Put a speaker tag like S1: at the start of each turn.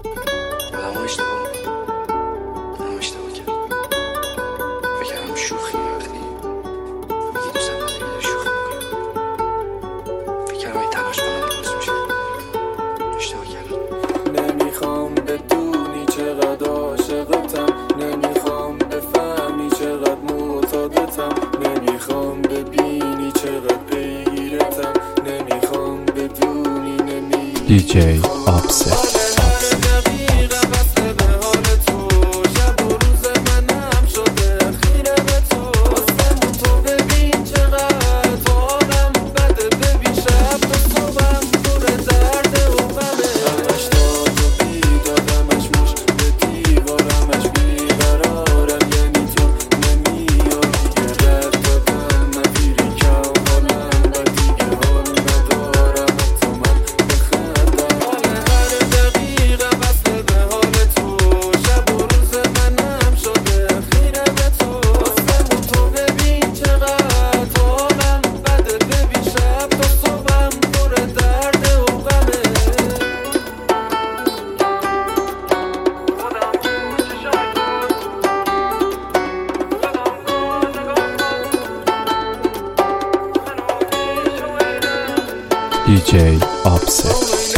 S1: آدم ها اشتباه میکنم، آدم اشتباه کرد. فکر کردم شوخی وقتی میگی دوستم نداری داری شوخی میکنم. فکر کردم اگه تلاش کنم درست میشه. اشتباه کردم.
S2: نمیخوام بدونی چقدر عاشقتم، نمیخوام بفهمی چقدر معتادتم، نمیخوام ببینی چقدر پیگیرتم، نمیخوام بدونی
S3: DJ Offset. DJ Offset.